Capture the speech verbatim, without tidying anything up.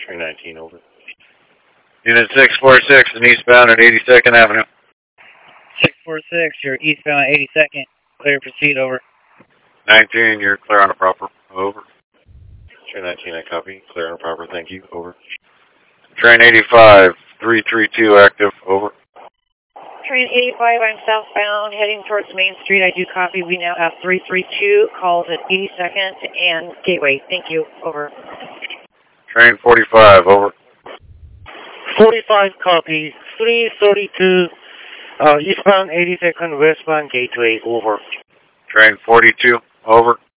Train nineteen, over. Unit six four six is eastbound at eighty-second Avenue. six four six, you're eastbound at eighty-second. Clear, proceed, over. nineteen, you're clear on a proper. Over. Train nineteen, I copy. Clear on a proper, thank you. Over. Train eighty-five, three three two active. Over. Train eighty-five, I'm southbound, heading towards Main Street. I do copy. We now have three three two calls at eighty-second and Gateway. Thank you. Over. Train forty-five, over. forty-five, copy. three thirty-two, uh, eastbound eighty-second, westbound Gateway. Over. Train forty-two, over.